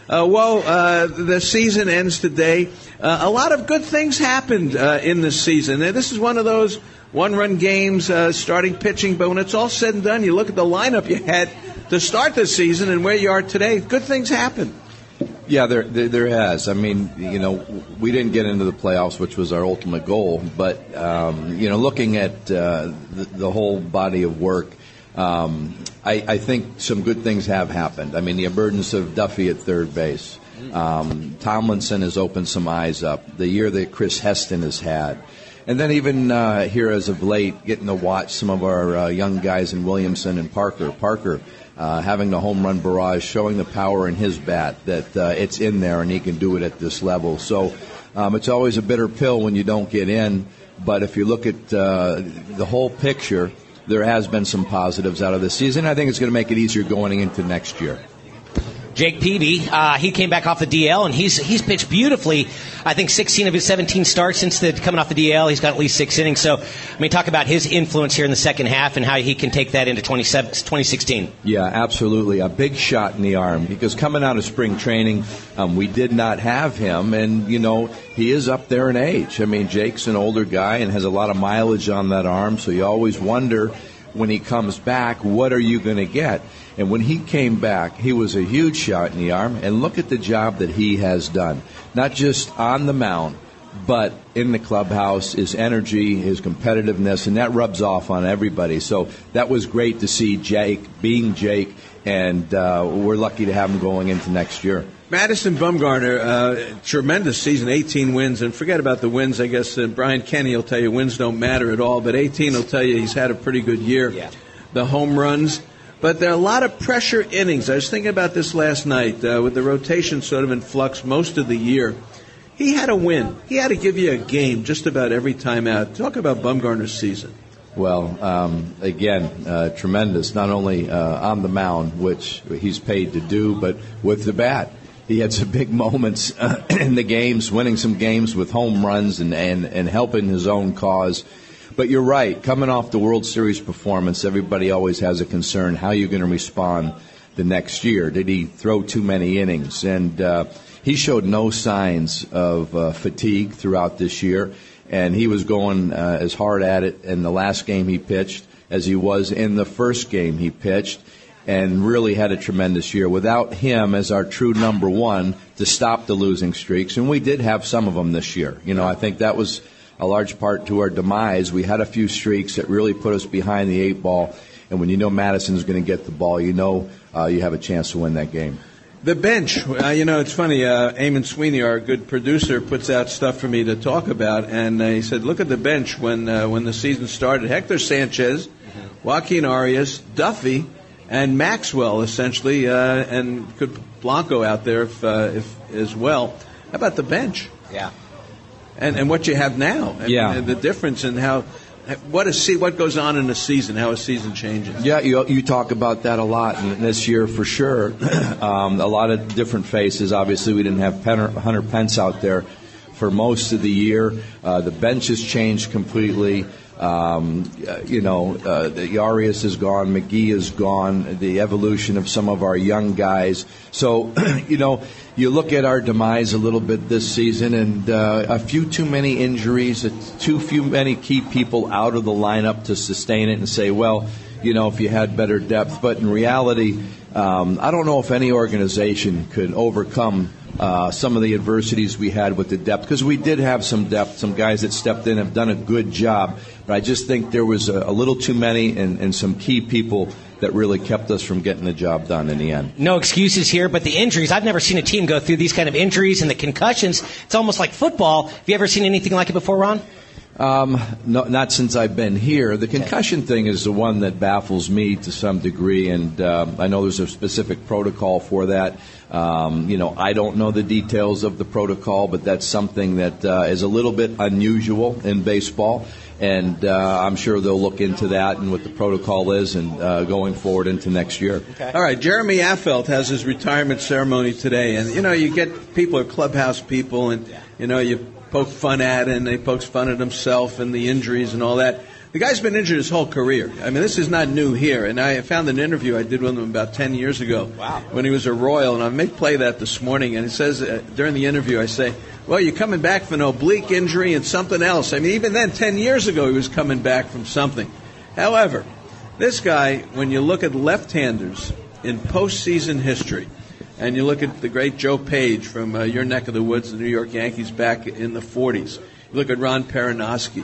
The season ends today. A lot of good things happened in this season. This is one of those one-run games, starting pitching, but when it's all said and done, you look at the lineup you had to start the season and where you are today, good things happened. Yeah, there has. I mean, we didn't get into the playoffs, which was our ultimate goal, but, looking at the whole body of work, I think some good things have happened. I mean, the emergence of Duffy at third base. Tomlinson has opened some eyes up. The year that Chris Heston has had. And then even here as of late, getting to watch some of our young guys in Williamson and Parker. Parker having the home run barrage, showing the power in his bat, that it's in there and he can do it at this level. So it's always a bitter pill when you don't get in. But if you look at the whole picture, there has been some positives out of this season. I think it's going to make it easier going into next year. Jake Peavy, he came back off the DL, and he's pitched beautifully. I think 16 of his 17 starts since coming off the DL. He's got at least 6 innings. So, talk about his influence here in the second half and how he can take that into 2016. Yeah, absolutely. A big shot in the arm, because coming out of spring training, we did not have him, and, he is up there in age. I mean, Jake's an older guy and has a lot of mileage on that arm, so you always wonder when he comes back, what are you going to get? And when he came back, he was a huge shot in the arm. And look at the job that he has done, not just on the mound, but in the clubhouse, his energy, his competitiveness, and that rubs off on everybody. So that was great to see Jake being Jake, and we're lucky to have him going into next year. Madison Bumgarner, tremendous season, 18 wins. And forget about the wins, I guess. Brian Kenny will tell you wins don't matter at all, but 18 will tell you he's had a pretty good year. Yeah. The home runs. But there are a lot of pressure innings. I was thinking about this last night with the rotation sort of in flux most of the year. He had a win. He had to give you a game just about every time out. Talk about Bumgarner's season. Well, again, tremendous, not only on the mound, which he's paid to do, but with the bat. He had some big moments in the games, winning some games with home runs and helping his own cause. But you're right, coming off the World Series performance, everybody always has a concern, how you're going to respond the next year. Did he throw too many innings? And he showed no signs of fatigue throughout this year, and he was going as hard at it in the last game he pitched as he was in the first game he pitched, and really had a tremendous year. Without him as our true number one to stop the losing streaks, and we did have some of them this year. I think that was a large part to our demise. We had a few streaks that really put us behind the 8 ball, and when Madison's going to get the ball, you have a chance to win that game. The bench, it's funny, Eamon Sweeney, our good producer, puts out stuff for me to talk about, and he said, look at the bench when the season started. Hector Sanchez, Joaquin Arias, Duffy, and Maxwell, essentially, and could Blanco out there if as well. How about the bench? Yeah. And what you have now. And the difference in what goes on in a season, how a season changes. Yeah, you talk about that a lot, and this year for sure. A lot of different faces. Obviously, we didn't have Hunter Pence out there for most of the year. The bench has changed completely. The Arias is gone, McGee is gone, the evolution of some of our young guys. So, you look at our demise a little bit this season, and a few too many injuries, too few many key people out of the lineup to sustain it and say, well, if you had better depth. But in reality, I don't know if any organization could overcome some of the adversities we had with the depth, because we did have some depth. Some guys that stepped in have done a good job, but I just think there was a little too many and some key people that really kept us from getting the job done in the end. No excuses here, but the injuries, I've never seen a team go through these kind of injuries and the concussions. It's almost like football. Have you ever seen anything like it before, Ron? No, not since I've been here. The concussion thing is the one that baffles me to some degree, and I know there's a specific protocol for that. I don't know the details of the protocol, but that's something that is a little bit unusual in baseball, and I'm sure they'll look into that and what the protocol is and going forward into next year. Okay. All right, Jeremy Affeldt has his retirement ceremony today, and, you get people are clubhouse people, and, you poke fun at, and they poke fun at himself and the injuries and all that. The guy's been injured his whole career. I mean, this is not new here. And I found an interview I did with him about 10 years ago when he was a Royal. And I may play that this morning. And it says during the interview, I say, well, you're coming back from an oblique injury and something else. I mean, even then, 10 years ago, he was coming back from something. However, this guy, when you look at left-handers in postseason history, and you look at the great Joe Page from your neck of the woods, the New York Yankees back in the 40s. You look at Ron Peronoski,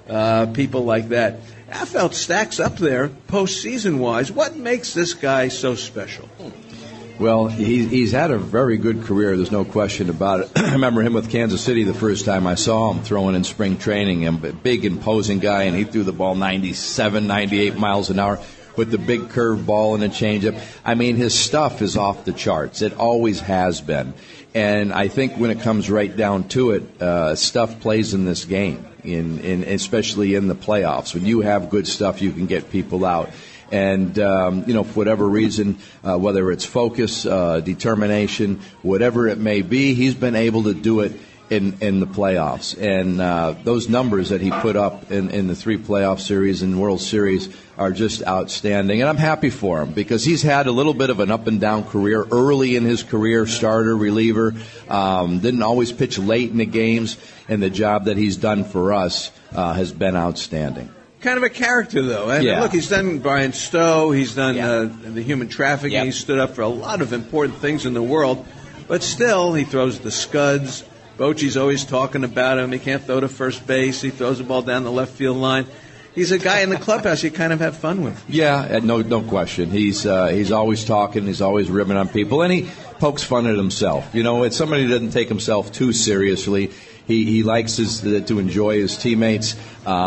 people like that. Affeldt stacks up there postseason-wise. What makes this guy so special? Well, he's had a very good career. There's no question about it. I remember him with Kansas City the first time I saw him throwing in spring training. A big, imposing guy, and he threw the ball 97, 98 miles an hour with the big curve ball and a changeup. I mean, his stuff is off the charts. It always has been. And I think when it comes right down to it, stuff plays in this game, especially in the playoffs. When you have good stuff, you can get people out. And, for whatever reason, whether it's focus, determination, whatever it may be, he's been able to do it in the playoffs. And those numbers that he put up in the 3 playoff series and World Series are just outstanding. And I'm happy for him because he's had a little bit of an up-and-down career early in his career, starter, reliever, didn't always pitch late in the games, and the job that he's done for us has been outstanding. Kind of a character, though. I mean, look, he's done Brian Stowe. He's done the human trafficking. Yep. He stood up for a lot of important things in the world. But still, he throws the scuds. Bochy's always talking about him. He can't throw to first base. He throws the ball down the left field line. He's a guy in the clubhouse you kind of have fun with. Yeah, no question. He's always talking. He's always ribbing on people. And he pokes fun at himself. It's somebody who doesn't take himself too seriously. He likes to enjoy his teammates.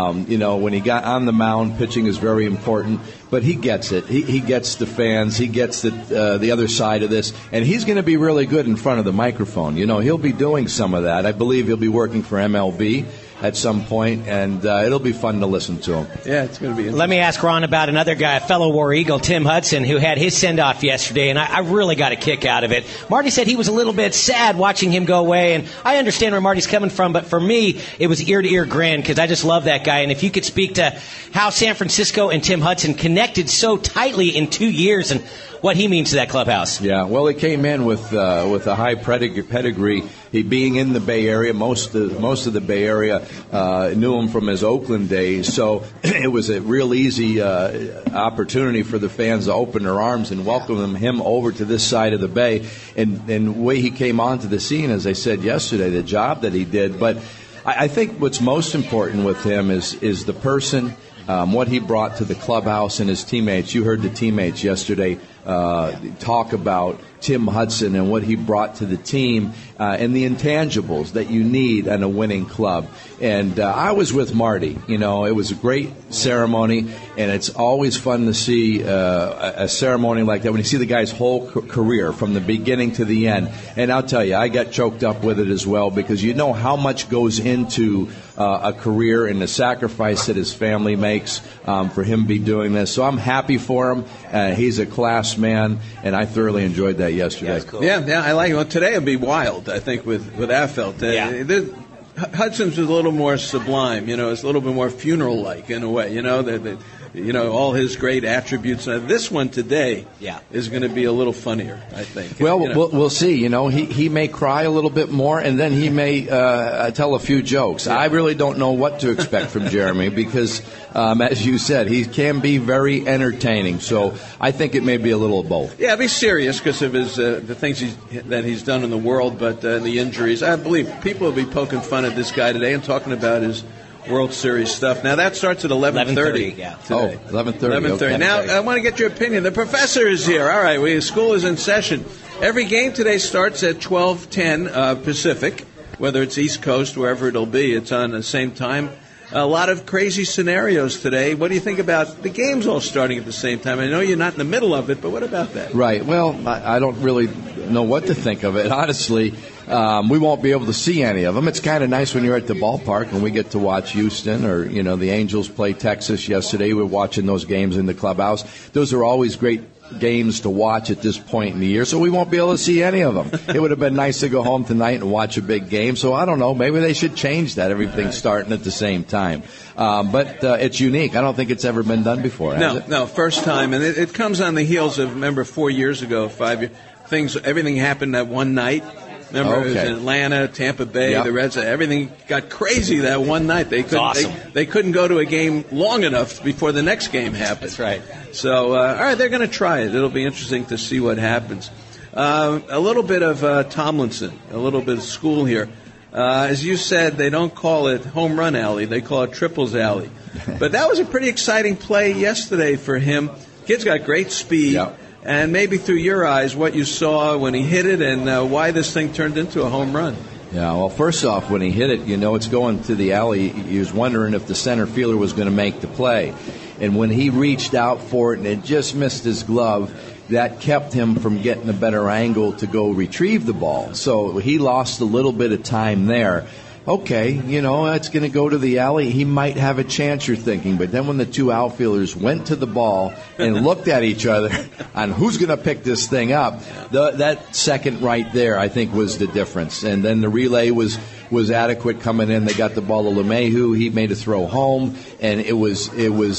When he got on the mound, pitching is very important, but he gets it. He gets the fans. He gets the other side of this, and he's going to be really good in front of the microphone. He'll be doing some of that. I believe he'll be working for MLB at some point, and it'll be fun to listen to him. Yeah, it's going to be interesting. Let me ask Ron about another guy, a fellow War Eagle, Tim Hudson, who had his send-off yesterday, and I really got a kick out of it. Marty said he was a little bit sad watching him go away, and I understand where Marty's coming from, but for me, it was ear-to-ear grin, because I just love that guy. And if you could speak to how San Francisco and Tim Hudson connected so tightly in 2 years, and what he means to that clubhouse. Yeah, well, he came in with a high pedigree. He being in the Bay Area, most of the Bay Area knew him from his Oakland days, so it was a real easy opportunity for the fans to open their arms and welcome him over to this side of the Bay. And the way he came onto the scene, as I said yesterday, the job that he did. But I think what's most important with him is the person, what he brought to the clubhouse and his teammates. You heard the teammates yesterday talk about Tim Hudson and what he brought to the team and the intangibles that you need in a winning club. And I was with Marty. It was a great ceremony, and it's always fun to see a ceremony like that when you see the guy's whole career from the beginning to the end. And I'll tell you, I got choked up with it as well because you know how much goes into a career and the sacrifice that his family makes for him to be doing this. So I'm happy for him. He's a class man, and I thoroughly enjoyed that yesterday. Yeah, that's cool. Yeah, I like it. Well, today will be wild, I think, with Affeldt. Hudson's was a little more sublime, it's a little bit more funeral-like in a way, all his great attributes. This one today is going to be a little funnier, I think. Well, we'll see. He may cry a little bit more, and then he may tell a few jokes. Yeah. I really don't know what to expect from Jeremy because, as you said, he can be very entertaining. So I think it may be a little of both. Yeah, be serious because of his the things that he's done in the world, but the injuries. I believe people will be poking fun at this guy today and talking about his World Series stuff. Now, that starts at 11:30 yeah. today. 11:30. 11:30. Okay. Now, I want to get your opinion. The professor is here. All right, school is in session. Every game today starts at 12:10 Pacific, whether it's East Coast, wherever it'll be. It's on the same time. A lot of crazy scenarios today. What do you think about the games all starting at the same time? I know you're not in the middle of it, but what about that? Right. Well, I don't really know what to think of it, honestly. We won't be able to see any of them. It's kind of nice when you're at the ballpark and we get to watch Houston or, the Angels play Texas yesterday. We're watching those games in the clubhouse. Those are always great games to watch at this point in the year, so we won't be able to see any of them. It would have been nice to go home tonight and watch a big game, so I don't know. Maybe they should change that. Everything's starting at the same time. But it's unique. I don't think it's ever been done before, has it? No, first time. And it comes on the heels of, remember, 4 years ago, 5 years, everything happened that one night. Remember, it was in Atlanta, Tampa Bay, the Reds. Everything got crazy that one night. They couldn't go to a game long enough before the next game happened. That's right. So, all right, they're going to try it. It'll be interesting to see what happens. A little bit of Tomlinson, a little bit of school here. As you said, they don't call it home run alley. They call it triples alley. But that was a pretty exciting play yesterday for him. Kid's got great speed. Yep. And maybe through your eyes, what you saw when he hit it and why this thing turned into a home run. Yeah, well, first off, when he hit it, it's going to the alley. He was wondering if the center fielder was going to make the play. And when he reached out for it and it just missed his glove, that kept him from getting a better angle to go retrieve the ball. So he lost a little bit of time there. Okay, it's going to go to the alley. He might have a chance, you're thinking. But then when the two outfielders went to the ball and looked at each other on who's going to pick this thing up, that second right there, I think, was the difference. And then the relay was adequate coming in. They got the ball to LeMahieu. He made a throw home, and it was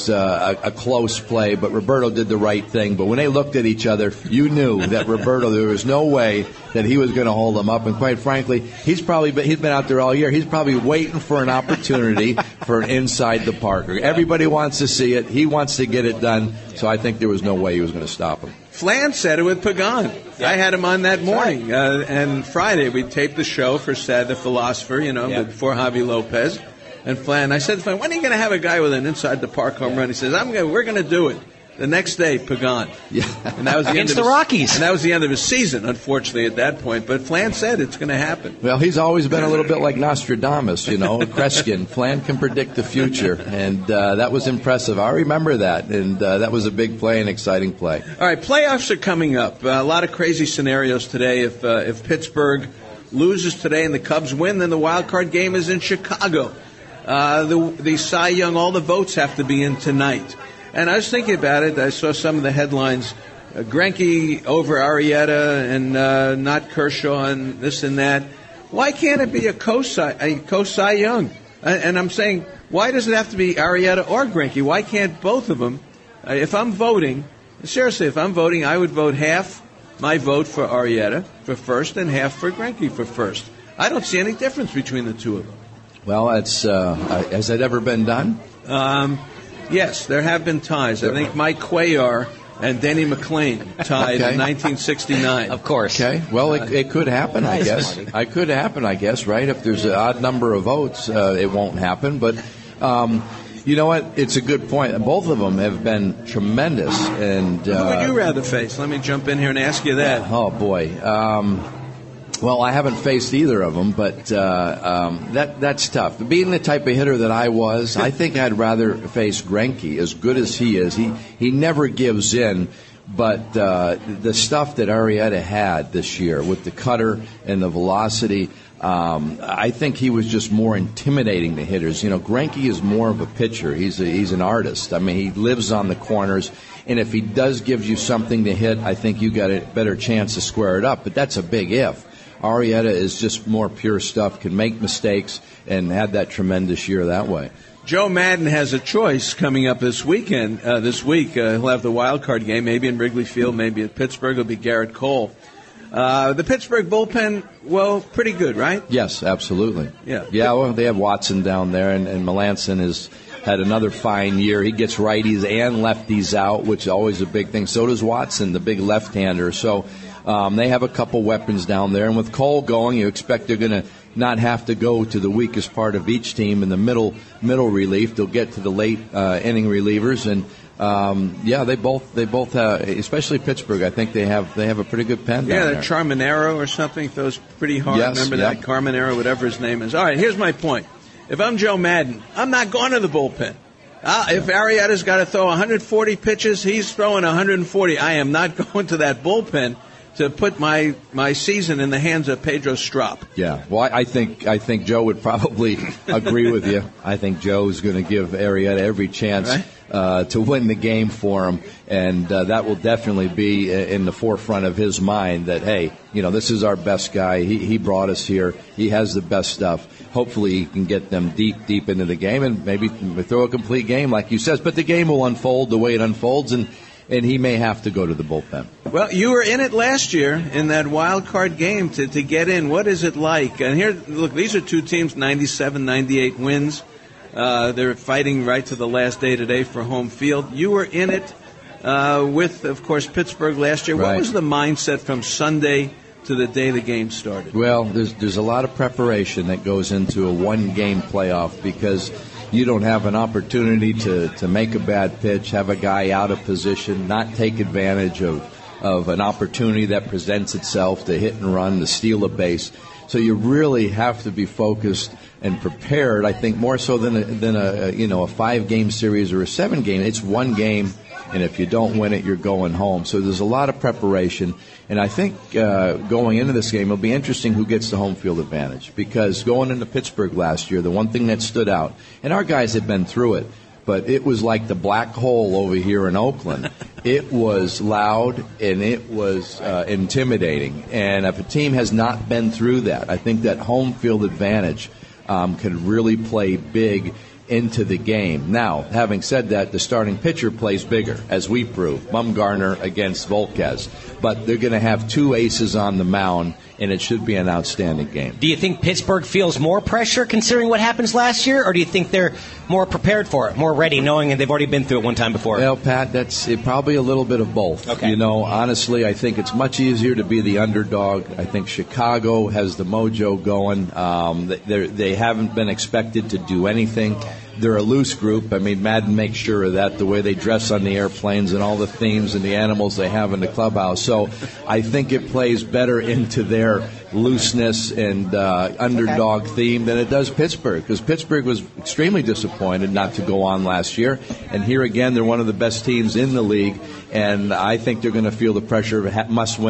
a close play. But Roberto did the right thing. But when they looked at each other, you knew that Roberto, there was no way that he was going to hold him up. And quite frankly, he's been out there all year. He's probably waiting for an opportunity for an inside the Parker. Everybody wants to see it. He wants to get it done. So I think there was no way he was going to stop him. Flan said it with Pagan. I had him on that morning. And Friday, we taped the show for Sad the Philosopher, before Javi Lopez. And Flan, I said to Flan, when are you going to have a guy with an inside the park home run? He says, we're going to do it. The next day, Pagan. Yeah. And that was the Against the Rockies. And that was the end of his season, unfortunately, at that point. But Flan said it's going to happen. Well, he's always been a little bit like Nostradamus, Kreskin. Flan can predict the future, and that was impressive. I remember that, and that was a big play, an exciting play. All right, playoffs are coming up. A lot of crazy scenarios today. If Pittsburgh loses today and the Cubs win, then the wild card game is in Chicago. The Cy Young, all the votes have to be in tonight. And I was thinking about it. I saw some of the headlines. Greinke over Arrieta and not Kershaw and this and that. Why can't it be a co-Cy Young? And I'm saying, why does it have to be Arrieta or Greinke? Why can't both of them? If I'm voting, I would vote half my vote for Arrieta for first and half for Greinke for first. I don't see any difference between the two of them. Well, has that ever been done? Yes, there have been ties. I think Mike Cuellar and Denny McLain tied in 1969. Of course. Okay. Well, it could happen, I guess. It could happen, I guess, right? If there's an odd number of votes, it won't happen. But you know what? It's a good point. Both of them have been tremendous. And who would you rather face? Let me jump in here and ask you that. Oh, boy. Well, I haven't faced either of them, but that's tough. Being the type of hitter that I was, I think I'd rather face Greinke. As good as he is, he never gives in. But the stuff that Arrieta had this year with the cutter and the velocity, I think he was just more intimidating to hitters. Greinke is more of a pitcher. He's an artist. I mean, he lives on the corners. And if he does give you something to hit, I think you got a better chance to square it up. But that's a big if. Arrieta is just more pure stuff, can make mistakes, and had that tremendous year that way. Joe Madden has a choice coming up this weekend. This week, he'll have the wild card game, maybe in Wrigley Field, maybe at Pittsburgh. It'll be Garrett Cole. The Pittsburgh bullpen, well, pretty good, right? Yes, absolutely. Yeah. Well, they have Watson down there, and Melanson has had another fine year. He gets righties and lefties out, which is always a big thing. So does Watson, the big left-hander. So they have a couple weapons down there. And with Cole going, you expect they're going to not have to go to the weakest part of each team in the middle relief. They'll get to the late inning relievers. And, they both have, especially Pittsburgh, I think they have a pretty good pen down there. Yeah, Charmanero or something throws pretty hard. Yes, Remember that? Carmanero, whatever his name is. All right, here's my point. If I'm Joe Madden, I'm not going to the bullpen. If Arrieta's got to throw 140 pitches, he's throwing 140. I am not going to that bullpen to put my season in the hands of Pedro Strop. Yeah, well, I think Joe would probably agree with you. I think Joe's going to give Arrieta every chance. Right. to win the game for him, and that will definitely be in the forefront of his mind that, hey, this is our best guy. He brought us here. He has the best stuff. Hopefully he can get them deep into the game and maybe throw a complete game like you said. But the game will unfold the way it unfolds, and he may have to go to the bullpen. Well, you were in it last year in that wild card game to get in. What is it like? And here, look, these are two teams, 97, 98 wins. They're fighting right to the last day today for home field. You were in it with, of course, Pittsburgh last year. Right. What was the mindset from Sunday to the day the game started? Well, there's a lot of preparation that goes into a one-game playoff because you don't have an opportunity to make a bad pitch, have a guy out of position, not take advantage of an opportunity that presents itself to hit and run, to steal a base. So you really have to be focused and prepared, I think, more so than a 5-game series or a 7-game. It's one game, and if you don't win it, you're going home. So there's a lot of preparation. And I think going into this game, it'll be interesting who gets the home field advantage. Because going into Pittsburgh last year, the one thing that stood out, and our guys had been through it, but it was like the black hole over here in Oakland. It was loud and it was intimidating. And if a team has not been through that, I think that home field advantage could really play big into the game. Now, having said that, the starting pitcher plays bigger, as we proved, Bumgarner against Volquez. But they're going to have two aces on the mound, and it should be an outstanding game. Do you think Pittsburgh feels more pressure considering what happens last year, or do you think they're more prepared for it, more ready, knowing they've already been through it one time before? Well, Pat, that's probably a little bit of both. Okay. Honestly, I think it's much easier to be the underdog. I think Chicago has the mojo going. They haven't been expected to do anything. They're a loose group. I mean, Madden makes sure of that, the way they dress on the airplanes and all the themes and the animals they have in the clubhouse. So I think it plays better into their looseness and underdog theme than it does Pittsburgh, because Pittsburgh was extremely disappointed not to go on last year. And here again, they're one of the best teams in the league, and I think they're going to feel the pressure of a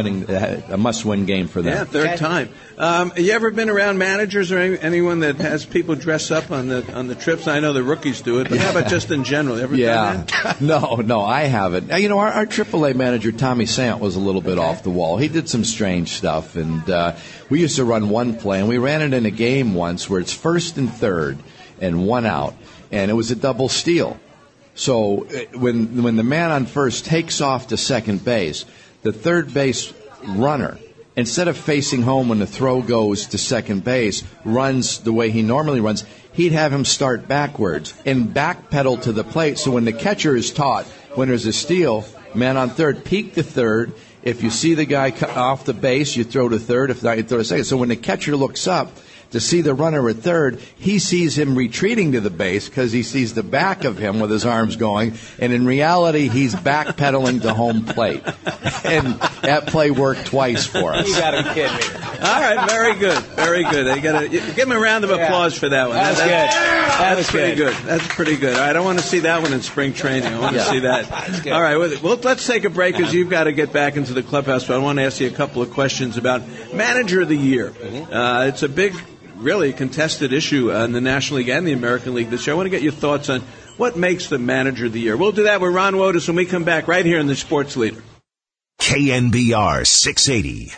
must-win game for them. Yeah, third time. You ever been around managers or anyone that has people dress up on the trips? I know the rookies do it, but how about just in general? You ever done that? No, I haven't. Our AAA manager, Tommy Sant, was a little bit off the wall. He did some strange stuff, and we used to run one play, and we ran it in a game once where it's first and third and one out, and it was a double steal. So when the man on first takes off to second base, the third base runner, instead of facing home when the throw goes to second base, runs the way he normally runs, he'd have him start backwards and backpedal to the plate. So when the catcher is taught, when there's a steal, man on third, peek to third. If you see the guy off the base, you throw to third. If not, you throw to second. So when the catcher looks up to see the runner at third, he sees him retreating to the base because he sees the back of him with his arms going, and in reality, he's backpedaling to home plate. And that play worked twice for us. You got to be kidding me. All right, very good, very good. Give him a round of applause for that one. That's good. That's pretty good. That's pretty good. All right, I want to see that one in spring training. I want to see that. That's good. All right, well, let's take a break because you've got to get back into the clubhouse. But I want to ask you a couple of questions about Manager of the Year. It's a big, really contested issue in the National League and the American League this year. I want to get your thoughts on what makes the Manager of the Year. We'll do that with Ron Wotus when we come back right here in the Sports Leader. KNBR 680.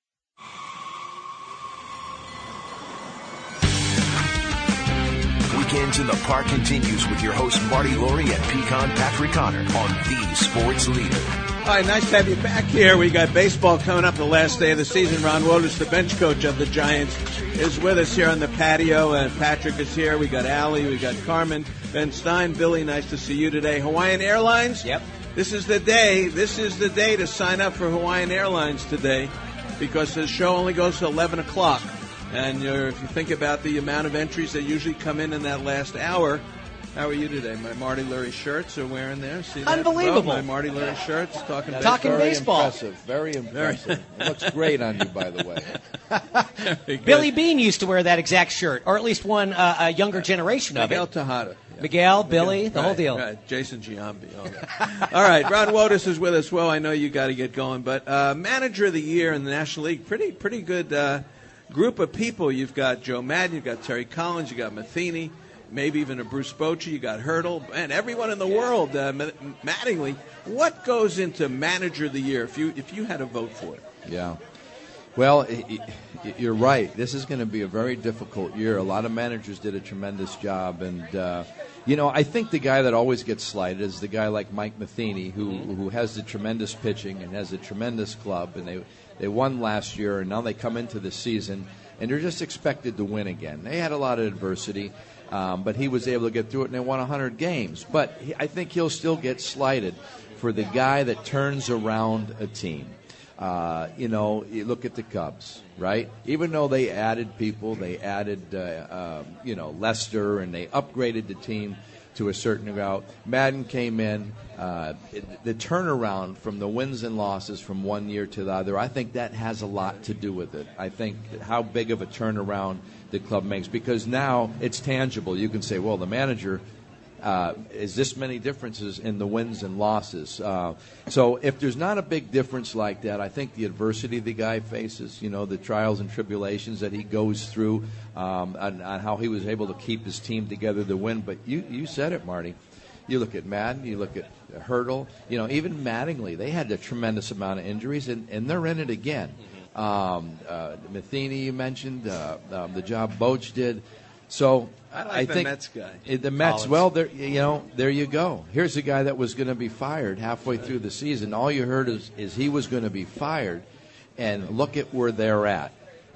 Weekends in the Park continues with your host Marty Laurie and Pecan Patrick Connor on the Sports Leader. All right, nice to have you back here. We got baseball coming up the last day of the season. Ron Wotus, the bench coach of the Giants, is with us here on the patio, and Patrick is here. We got Allie, we got Carmen, Ben Stein, Billy. Nice to see you today. Hawaiian Airlines. Yep. This is the day. This is the day to sign up for Hawaiian Airlines today, because the show only goes to 11 o'clock. And if you think about the amount of entries that usually come in that last hour, how are you today? My Marty Lurie shirts are wearing there. See that? Unbelievable. Oh, my Marty Lurie shirts. Talking baseball. Very impressive. It looks great on you, by the way. Billy Bean used to wear that exact shirt, or at least one a younger generation of Miguel it. Tejada. Yeah. Miguel, Billy, the whole deal. Right. Jason Giambi. All that. All right, Ron Wotus is with us. Well, I know you got to get going, but Manager of the Year in the National League, pretty good group of people. You've got Joe Madden, you've got Terry Collins, you've got Matheny, maybe even a Bruce Bochy. You got Hurdle, and everyone in the world. Mattingly, what goes into Manager of the Year if you had a vote for it? Yeah. Well, you're right. This is going to be a very difficult year. A lot of managers did a tremendous job, and I think the guy that always gets slighted is the guy like Mike Matheny, who has the tremendous pitching and has a tremendous club, and they won last year, and now they come into the season, and they're just expected to win again. They had a lot of adversity, but he was able to get through it, and they won 100 games. But I think he'll still get slighted for the guy that turns around a team. You look at the Cubs, right? Even though they added people, they added, Lester, and they upgraded the team to a certain route. Madden came in. The turnaround from the wins and losses from one year to the other, I think that has a lot to do with it. I think how big of a turnaround the club makes, because now it's tangible. You can say, well, the manager is this many differences in the wins and losses. So if there's not a big difference like that, I think the adversity the guy faces, the trials and tribulations that he goes through, on how he was able to keep his team together to win. But you said it, Marty. You look at Madden, you look at Hurdle, even Mattingly, they had a tremendous amount of injuries, and they're in it again. Matheny, you mentioned, the job Boch did. So I think the Mets guy. The Mets, well, there you go. Here's a guy that was going to be fired halfway through the season. All you heard is he was going to be fired, and look at where they're at.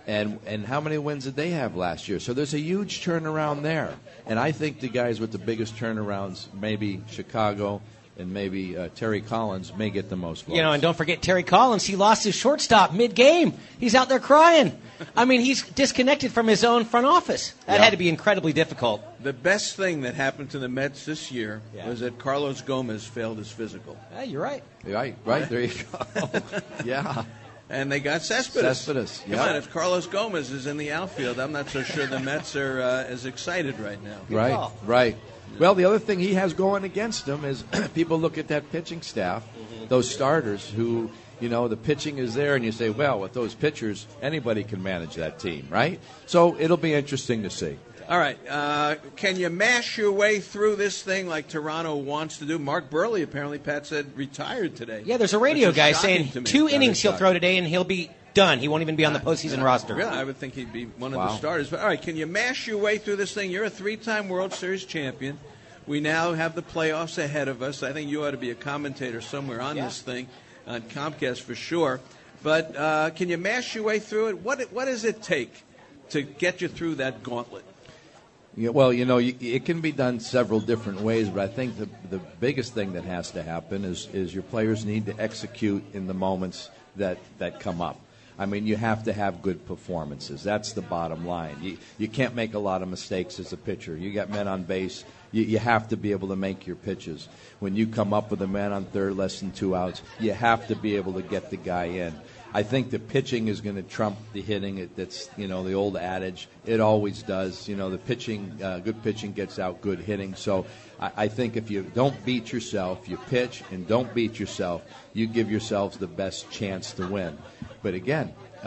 And how many wins did they have last year? So there's a huge turnaround there. And I think the guys with the biggest turnarounds, maybe Chicago and maybe Terry Collins, may get the most votes. And don't forget Terry Collins. He lost his shortstop mid-game. He's out there crying. I mean, he's disconnected from his own front office. That had to be incredibly difficult. The best thing that happened to the Mets this year was that Carlos Gomez failed his physical. Yeah, you're right. Right. There you go. Yeah. And they got Cespedes. Yeah. Come on, if Carlos Gomez is in the outfield, I'm not so sure the Mets are as excited right now. Right. Well, the other thing he has going against him is people look at that pitching staff, those starters who, the pitching is there, and you say, well, with those pitchers, anybody can manage that team, right? So it'll be interesting to see. All right. Can you mash your way through this thing like Toronto wants to do? Mark Burley, apparently, Pat said, retired today. Yeah, there's a radio guy saying 2 innings he'll throw today, and he'll be done. He won't even be on the postseason roster. Really? I would think he'd be one of the starters. But all right, can you mash your way through this thing? You're a 3-time World Series champion. We now have the playoffs ahead of us. I think you ought to be a commentator somewhere on this thing, on Comcast for sure. But can you mash your way through it? What does it take to get you through that gauntlet? Yeah, well, it can be done several different ways, but I think the biggest thing that has to happen is your players need to execute in the moments that come up. I mean, you have to have good performances. That's the bottom line. You can't make a lot of mistakes as a pitcher. You got men on base. You have to be able to make your pitches. When you come up with a man on third, less than 2 outs, you have to be able to get the guy in. I think the pitching is going to trump the hitting. That's the old adage. It always does. The pitching, good pitching gets out good hitting. So I think if you don't beat yourself, you pitch and don't beat yourself, you give yourselves the best chance to win. But again, the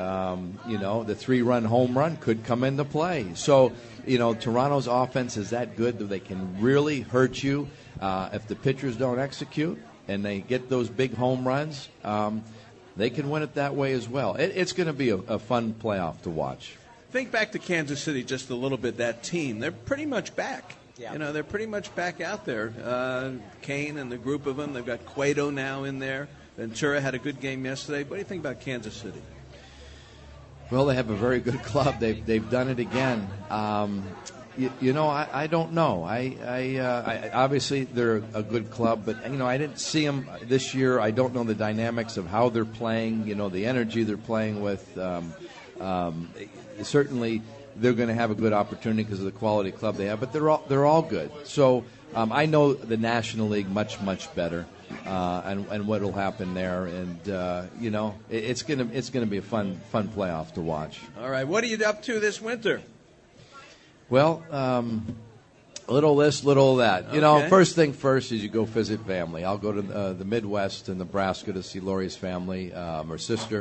3-run home run could come into play. So Toronto's offense is that good that they can really hurt you if the pitchers don't execute and they get those big home runs. They can win it that way as well. It's going to be a fun playoff to watch. Think back to Kansas City just a little bit. That team, they're pretty much back. Yeah. They're pretty much back out there. Kane and the group of them. They've got Cueto now in there. Ventura had a good game yesterday. What do you think about Kansas City? Well, they have a very good club. They've done it again. I don't know. I obviously they're a good club, but I didn't see them this year. I don't know the dynamics of how they're playing. The energy they're playing with. Certainly, they're going to have a good opportunity because of the quality club they have. But they're all good. So I know the National League much better, and what will happen there. And it's going to be a fun playoff to watch. All right, what are you up to this winter? Well, a little this, little that. Okay. First thing first is you go visit family. I'll go to the Midwest in Nebraska to see Lori's family, her sister,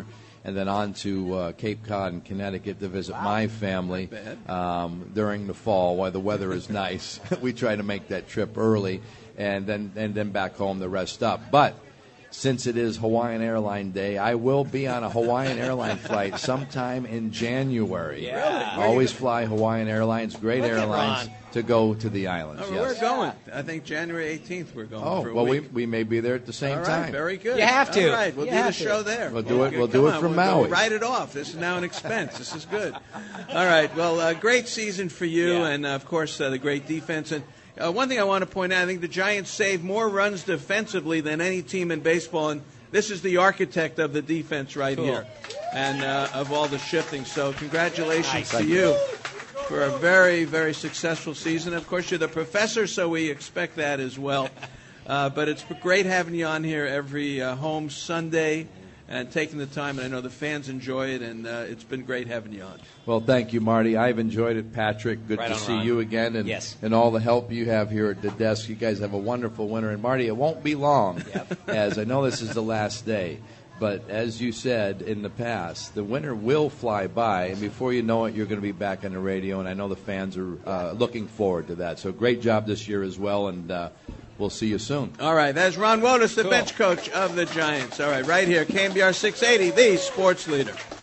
and then on to Cape Cod and Connecticut to visit my family during the fall while the weather is nice. We try to make that trip early, and then back home to rest up. But since it is Hawaiian Airline Day, I will be on a Hawaiian Airline flight sometime in January. Yeah. Really? Always fly Hawaiian Airlines, great Look at airlines, Ron. to go to the islands. Oh, yes. We're going. I think January 18th we're going for a well, week. we may be there at the same All right, time. very good. You have to. All right, we'll You do the have to. show there. We'll do it Come from on, Maui. We'll write it off. This is now an expense. This is good. All right. Well, great season for you, Yeah. and of course the great defense. And one thing I want to point out: I think the Giants saved more runs defensively than any team in baseball, and this is the architect of the defense right Cool. here, and of all the shifting. So congratulations Nice. to you for a very, very successful season. Of course, you're the professor, so we expect that as well. But it's great having you on here every home Sunday and taking the time. And I know the fans enjoy it, and it's been great having you on. Well, thank you, Marty. I've enjoyed it, Patrick. Good Right to on, see Ron. you again, and Yes. and all the help you have here at the desk. You guys have a wonderful winter, and Marty, it won't be long, as I know this is the last day. But as you said in the past, the winter will fly by, and before you know it, you're going to be back on the radio, and I know the fans are looking forward to that. So great job this year as well, and we'll see you soon. All right, that's Ron Wotus, the Cool. bench coach of the Giants. All right, right here, KMBR 680, the sports leader.